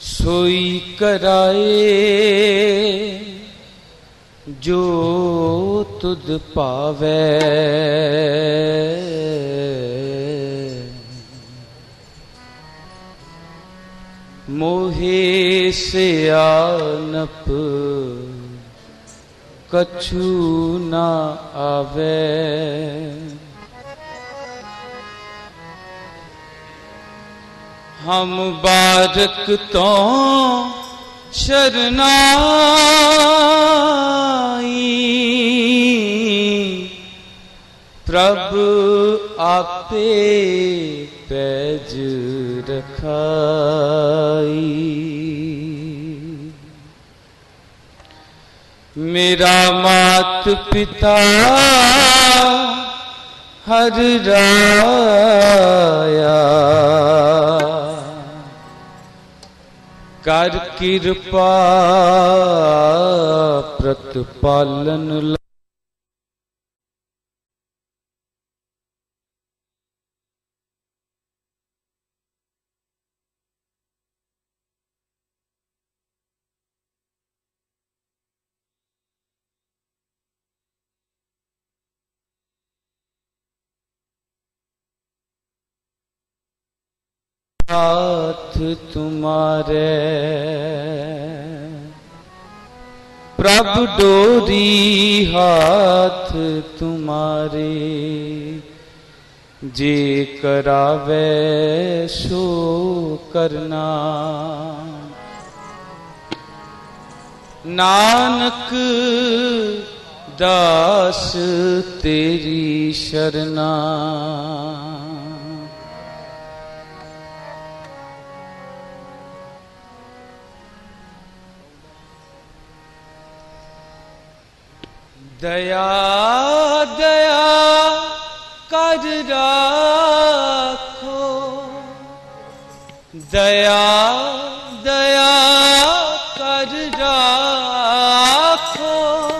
सोई कराए जो तुध पावे, मोहे से आनप कछु ना आवे। हम बारक तो शरनाई, प्रभु आपे पैज रखाई। मेरा मात पिता हर राया, कर कृपा प्रतिपालन हाथ तुम्हारे, प्रभु डोरी हाथ तुम्हारे, जे करावे सो करना। नानक दास तेरी शरणा, दया दया कर राखो, दया दया कर राखो,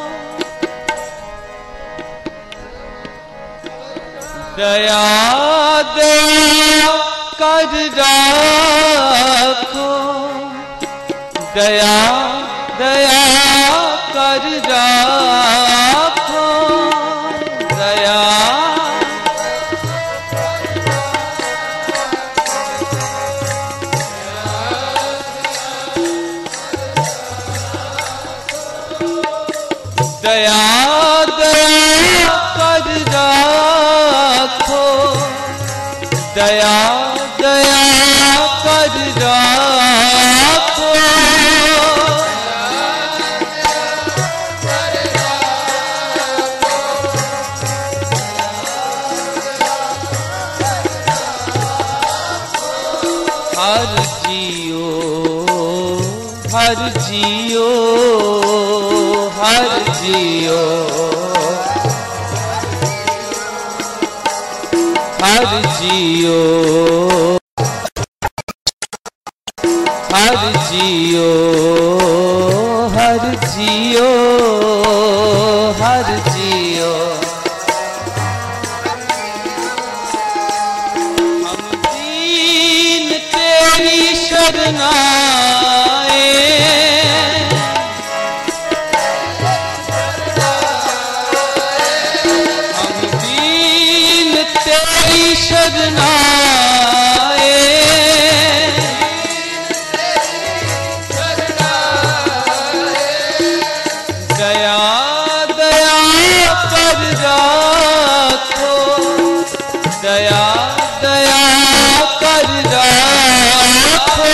दया दया कर राखो, दया दया कर राखो, दया दया दया कर राखो, दया दया कर राखो, हर जियो हर जियो हर जियो हर जियो हर जियो हर जियो हर जियो। हम दीन तेरी शरणाए, हम दीन तेरी शरणाए, दया दया कर राखो, दया दया कर राखो,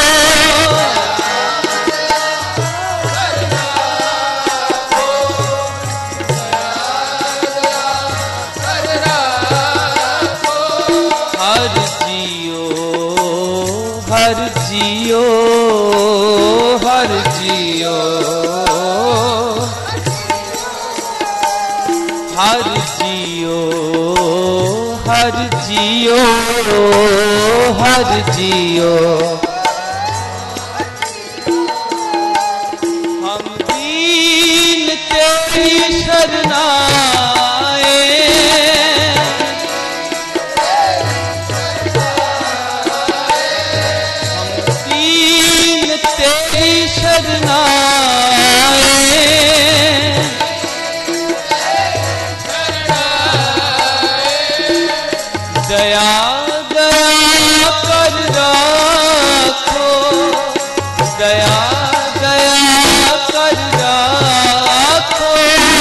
हर जियो हर जियो हर जियो हर जियो हर जियो हर जियो। हम दीन तेरी शरणाए, हम दीन शरणाए, दया दया कर राखो, दया दया कर राखो।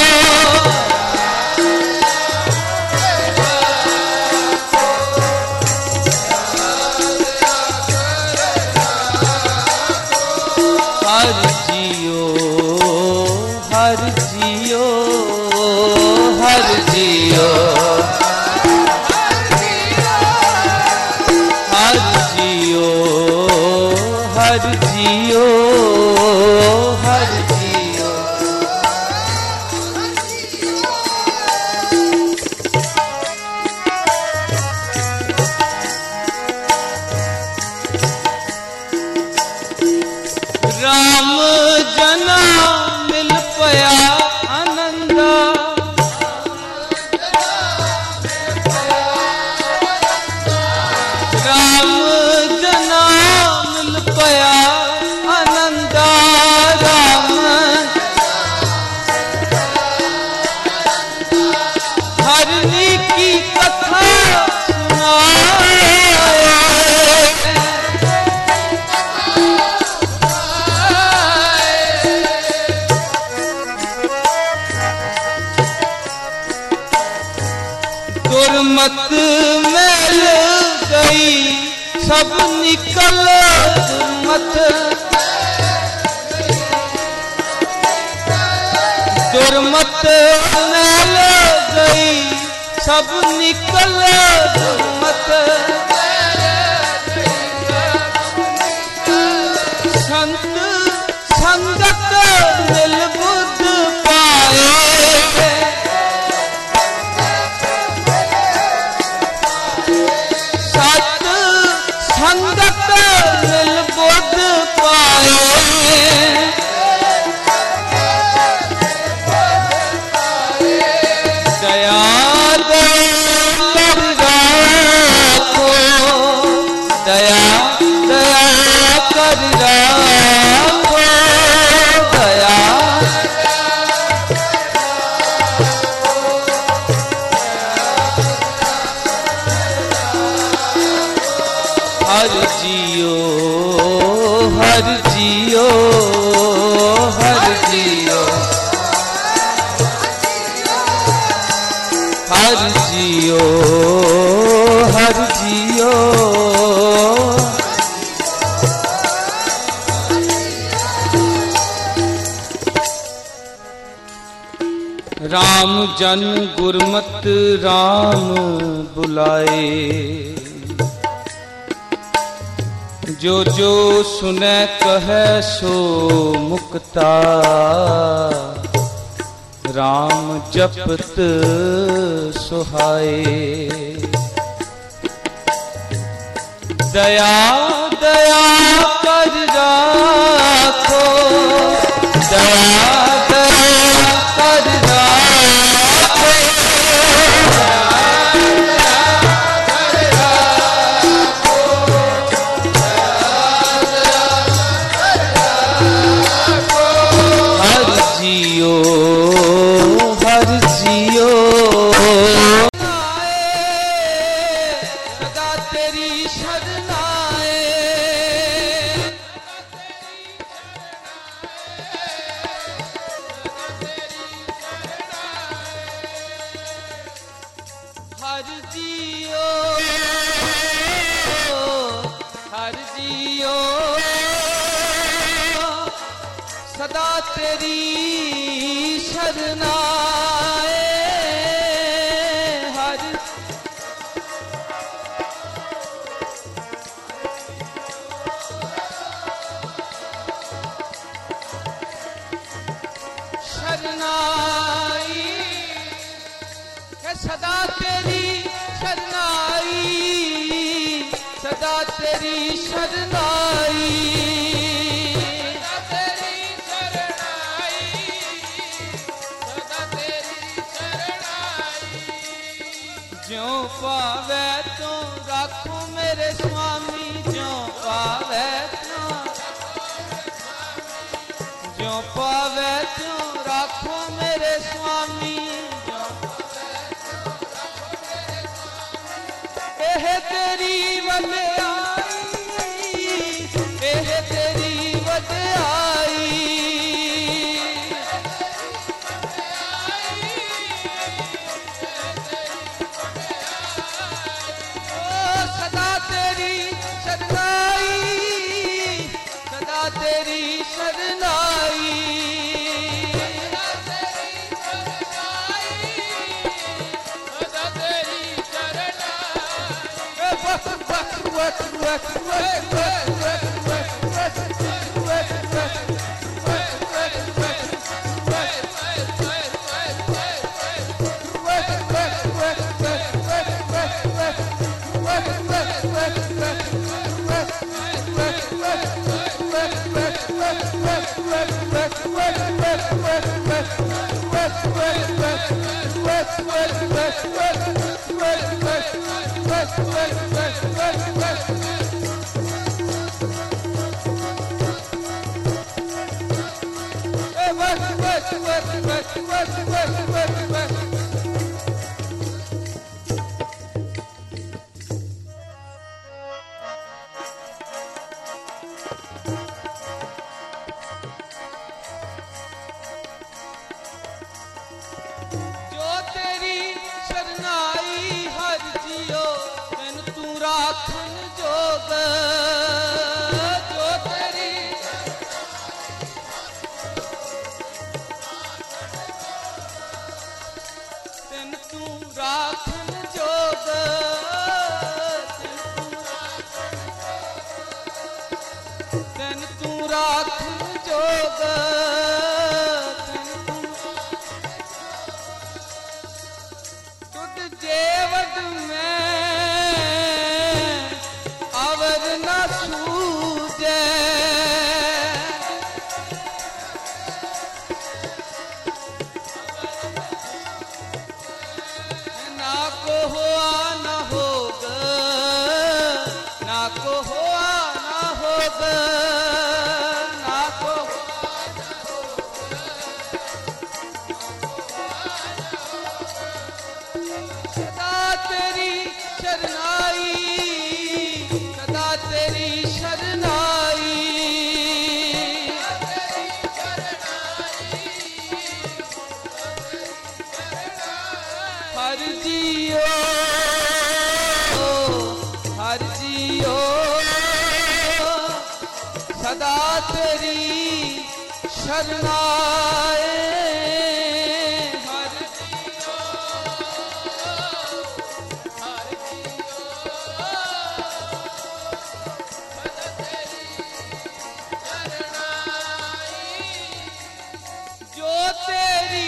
हर जियो हर जियो हर जियो हर जियो हर जियो हर जियो। राम जना मिल पया आनंदा, राम जना मिल पया आनंदा, राम हरनी की कथा सुनाए, दुर्मत मैल गई सब निकल, दुर्मत दुर्मत मैल गई सब निकल, दुर्मत संत संगत मिल बुद्ध पाए, सत संगत मिल बुद्ध पाए, दया दया राखो, दया दया कर राखो, दया हर जियो हर जियो हर जियो हर जियो हर जियो। राम जन गुरमत राम बुलाए, जो जो सुने कहे सो मुक्ता, राम जपत सुहाए, दया दया कर राखो, दया दया कर राखो, हर जियो हर जियो सदा तेरी शरणाए, हर जियो हर जियो सदा तेरी शरणाए, हर शरणाई है सदा तेरी शरणाई, सदा तेरी शरणाई, ज्यों पावे तो राखो मेरे स्वामी, ज्यों पावे तो पावे त्यों राखो मेरे स्वामी, एह तेरी वड्याई, एह तेरी वड्याई। सदा तेरी शरणाई, सदा तेरी शरणाई, सदा तेरी शरणाई। वक वक वक वक वक राखन जोग, जो तेरी तेन तू राखन जोग, तेन तू राखन जोग, तुझ जेवद में हर जियो, हर जियो, सदा तेरी शरणाए। हर जियो, हर जियो, सदा तेरी शरणाई। जो तेरी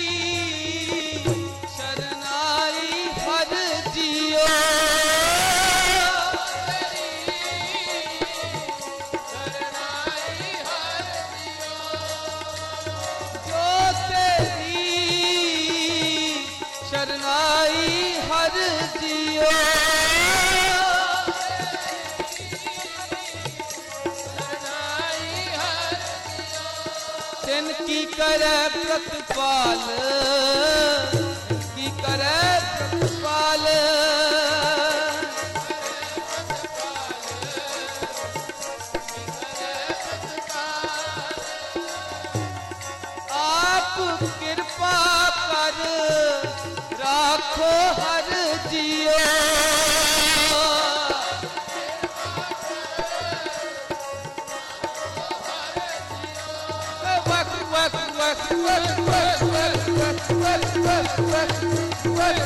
शरणाई हर जियो, शरणाई हर जियो। तिनकी करे प्रतिपाल, तिनकी करे प्रतिपाल, आप कृपा कर राखो हर जियो। वक वक वक वक वक वक वक वक वक वक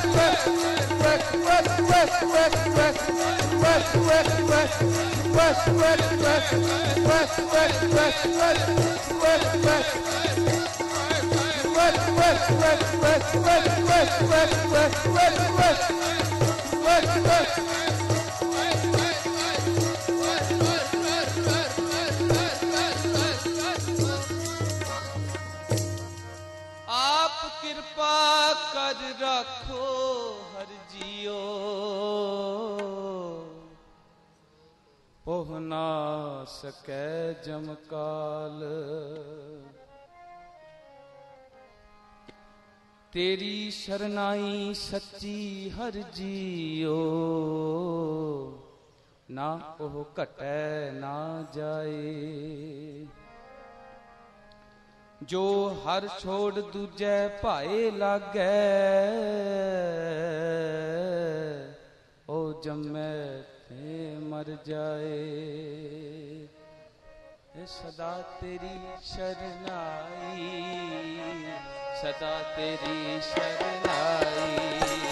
आप कृपा कर रखो हर जियो, पोह ना सकै जमकाल। तेरी शरनाई सच्ची हर जियो, ना ओह घटै ना जाए। जो हर छोड़ दूजे भाए लागै, ओ जम्मै ते मर जाए। सदा तेरी शरनाई, सदा तेरी शरनाई।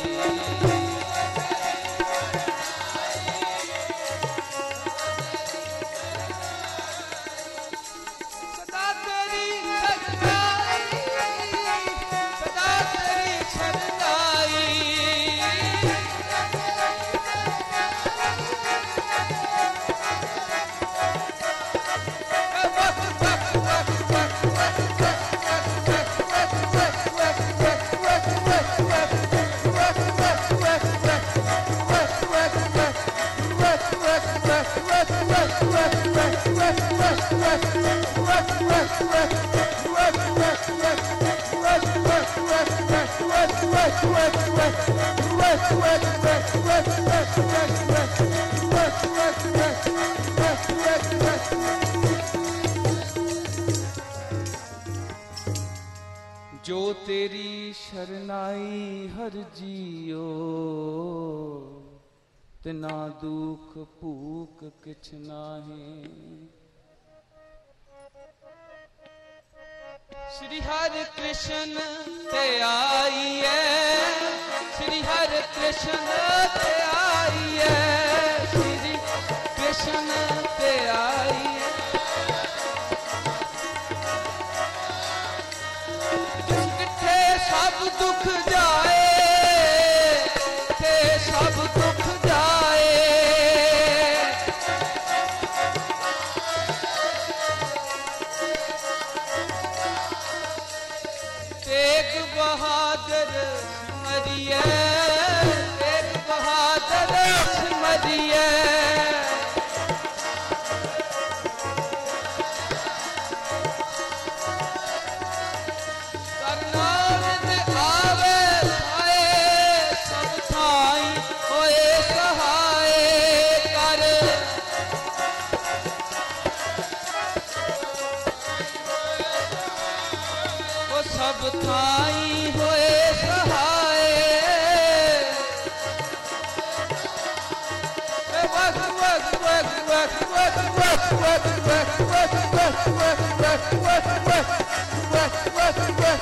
जो तेरी शरनाई हर जियो, तिना दुख भूख किछ नाहे। श्री हरि कृष्ण ते आईए, श्री हरि कृष्ण ते आईए, श्री कृष्ण ते आईए। सब दुख जाए, थे सब दुख जाए। तेग बहादुर सिमरिए, तेग बहादुर सिमरिए। सब थाई होए सहाय। वक वक वक वक वक वक वक वक वक वक वक वक वक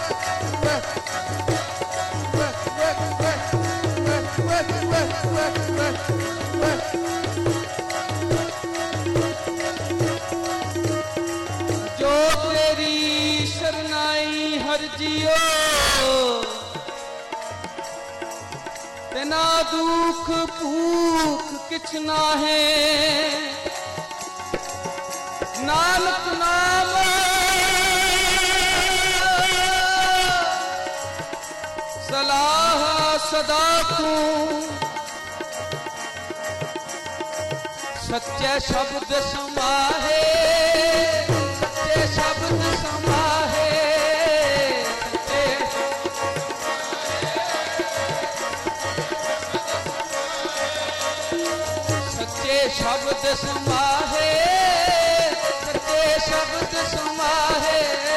जो तेरी शरनाई हर जियो, तेना दुख भूख किछ नाहे। नानक नाम सलाह सदा तू, सच्चे शब्द समाहे, सच्चे शब्द समाहे। सच्चे शब्द समाहे, सच्चे शब्द समाहे।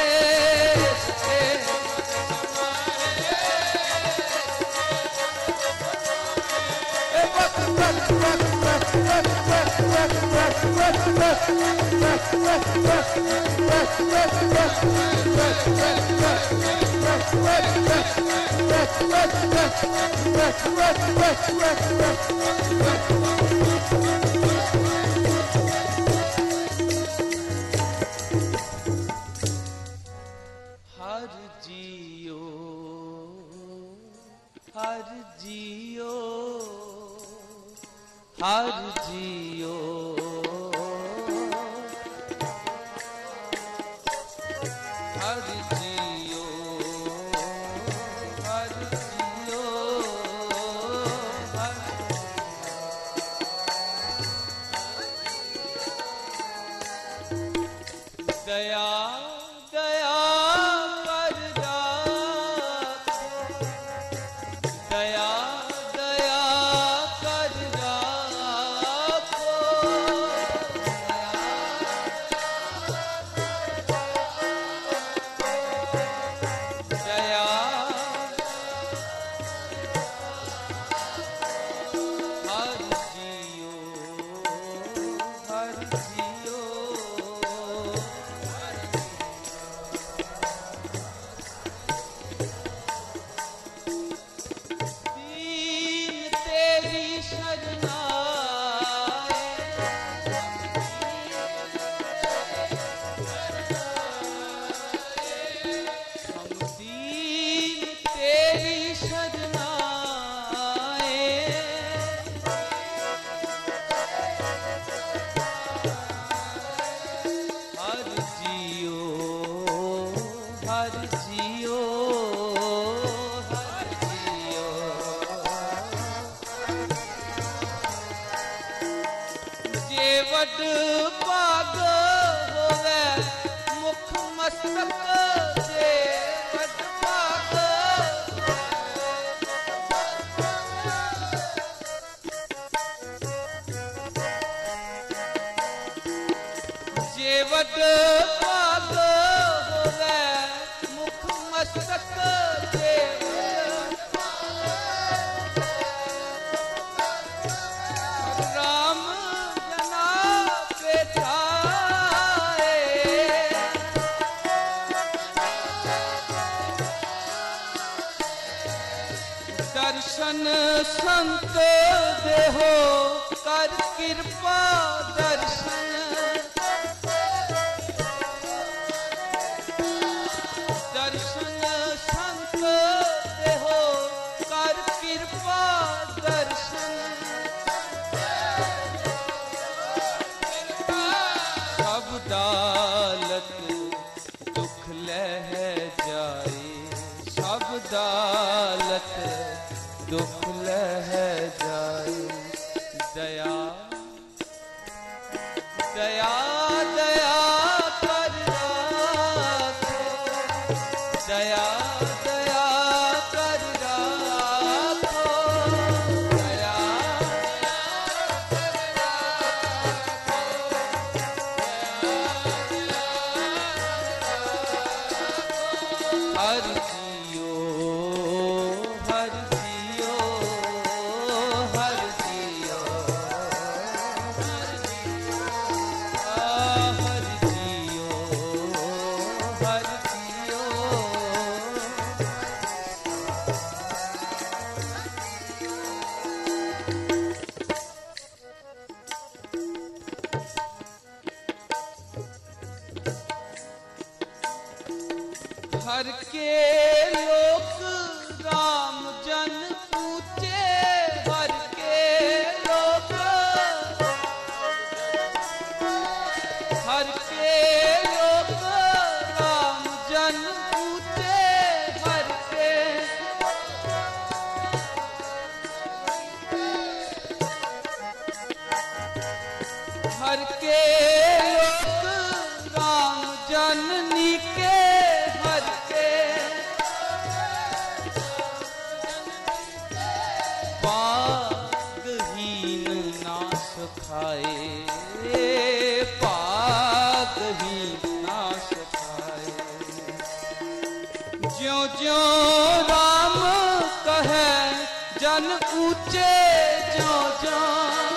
हर जियो, हर जियो, हर जियो, हर जियो, हर जियो, हर दया दया कर राख, जियो दीन तेरी शरणाए हम दीन तेरी शरणाए हर जियो हर जियो हर जियो जे वड भाग होवे मुख मस्तक जे वड भाग जे वड भाग होवे मुख मस्तक जे राम जना पे जाए दर्शन संत देहो कर कृपा दर्शन दर्शन संत देहो कर कृपा दर्शन सब दालत दुख लह जाए सब दालत दुख लह जाए दया दया दया कर राखो दया दया कर राखो दया हर जियो हर जियो हर जियो हर जियो हर जियो हर जियो हर के लोक राम जन पूछे हर के लोक हर के लोक राम जन पूछे हर के हर के लोक राम जननी के हर के पागहीन नाश खाए पागहीन नाश खाए ज्यों ज्यों राम कहे जन ऊंचे ज्यों ज्यों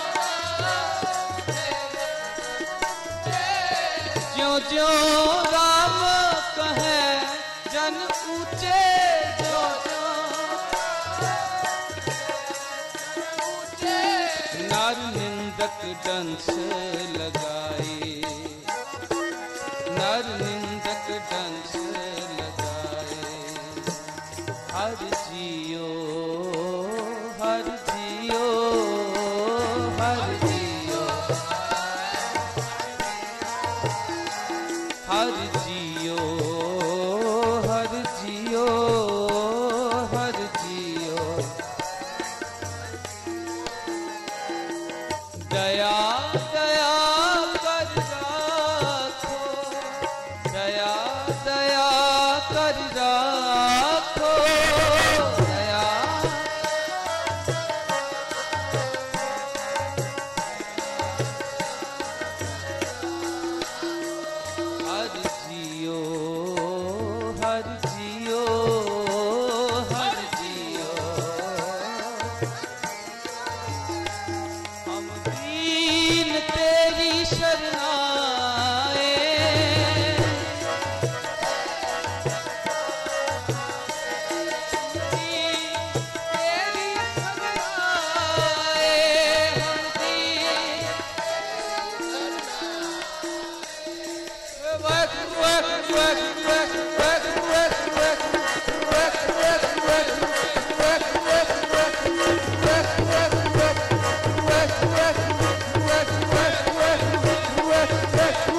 ज्यों ज्यों राम कहे जन ऊंचे ज्यों ज्यों नर निंदक दंश लगाए नर निंदक दंश लगाए हर जियो हर जियो हर जियो हर जियो हर जियो हर जियो दया दया कर राखो दया दया कर राखो दया हर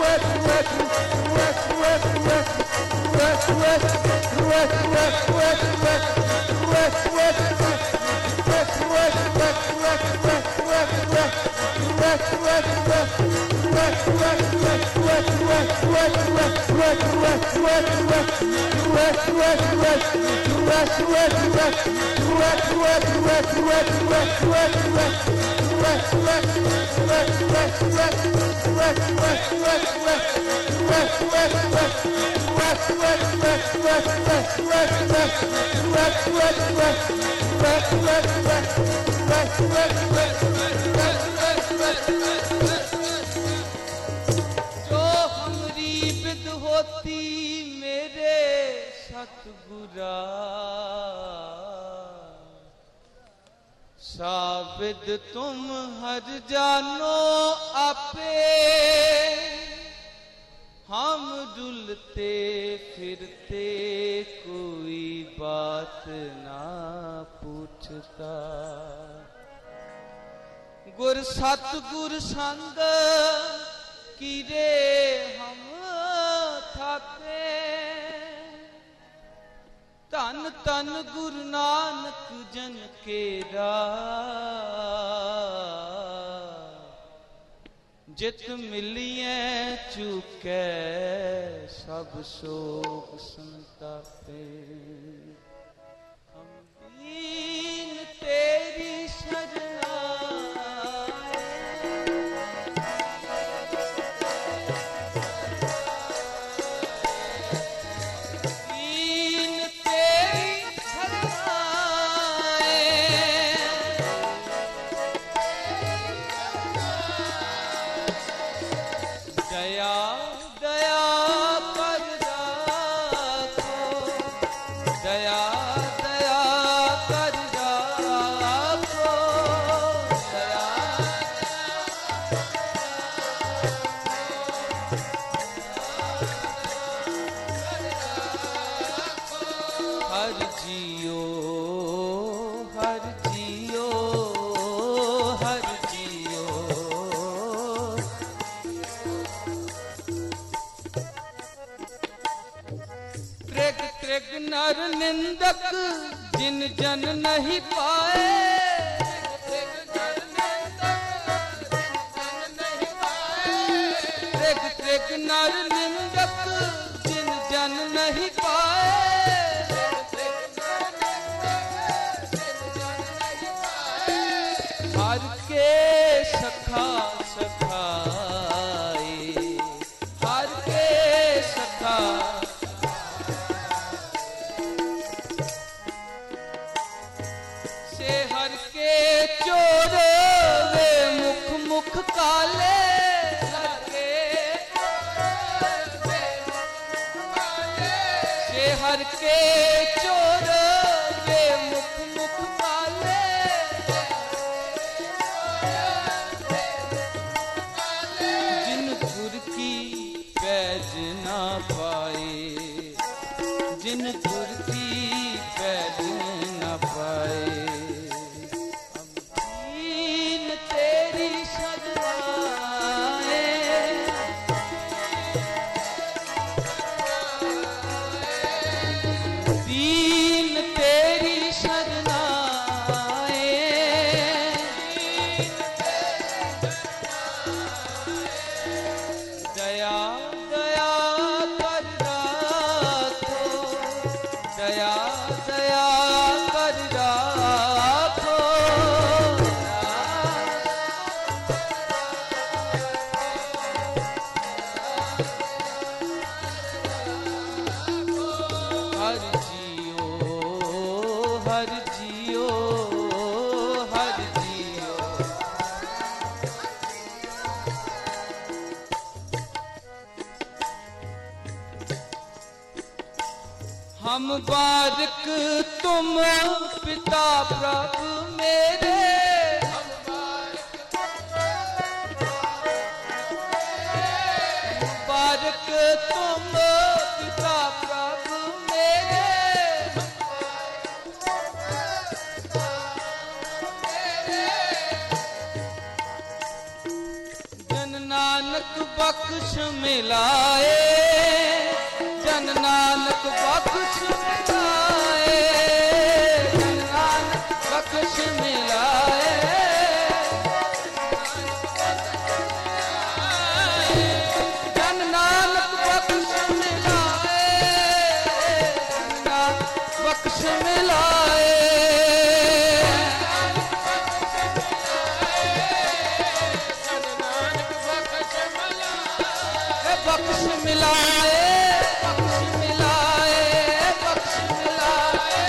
जो हमरी विद होती मेरे सतगुरा, साबिद तुम हर जानो आपे, हम डुलते फिरते कोई बात ना पूछता। गुर सतगुर संग कीरे हम थापे, तन तन गुरु नानक जन केरा, जित मिलिए चुके सब शोक संतापे। हम दीन तेरी शरणा, नर निंदक जिन जन नहीं पाए, त्रिग त्रिग नर निंदक जिन जन नहीं पाए, हर के सखा सखाए, हर के सखा चोर वे मुख मुख काले, से हर के चोर वे मुख मुख काले, जिन गुर की पैज ना पाए, जिन गुर की पैज ना पाए। हम बारिक तुम पिता प्रभु मेरे, बारिक तुम पिता प्रभु मेरे, जन नानक बख्श बख्श मिलाए, जन नानक बख्श मिलाए, जन नानक बख्श मिलाए, जन नानक बख्श मिलाए, जन नानक बख्श मिलाए, बख्श मिलाए, बख्श मिलाए, बख्श मिलाए,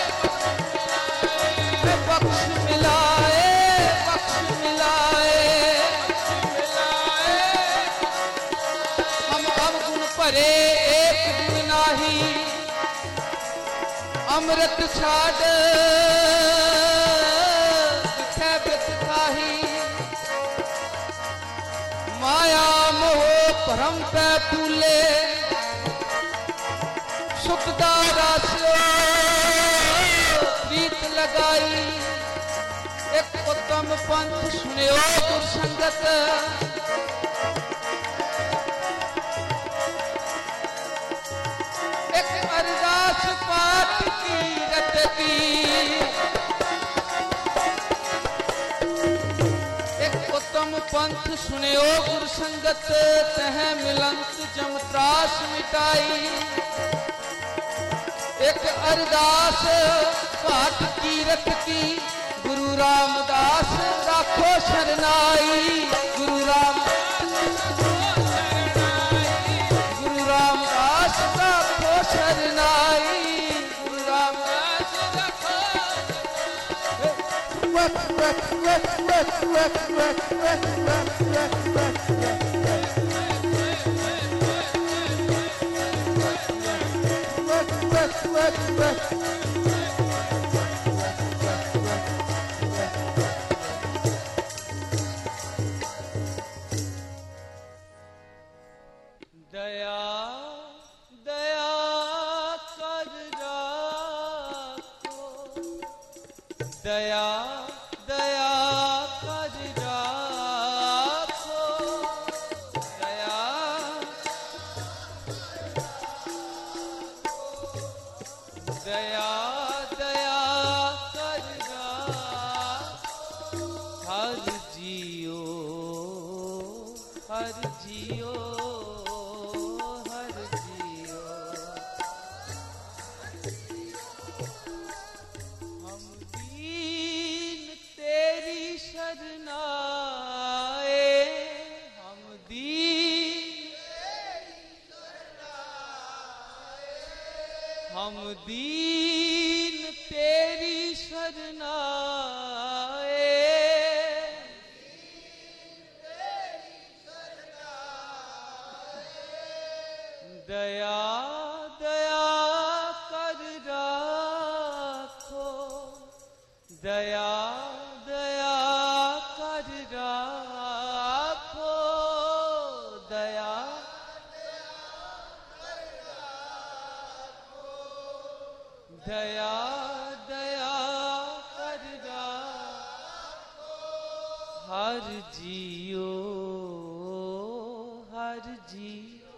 बख्श मिलाए, बख्श मिलाए, हम अवगुण भरे एक गुण नाही, अमृत छाड़ दिखे बित खाही, माया मोह भरम पै फूले, सुखदा रस प्रीत लगाई, एक उत्तम पंथ सुनियो गुर संगत, एक अरदास पाठ की रट की, पंथ सुनियो गुर संगत, तह मिलंत जम त्रास मिटाई, एक अरदास पाठ की रख की, गुरु रामदास राखो शरनाई, गुरु रामदास राखो शरनाई, गुरु रामदास राखो दया दया कर राखो, दया दया कर राखो, दया दया दया कर राखो, हर जियो हर जियो हर जियो, हम दीन तेरी शरनाए, हम दीन हम दीन तेरी शरनाए, दया दया कर राखो, दया दया कर राखो, दया दया दया कर राखो, हर जियो हर जियो।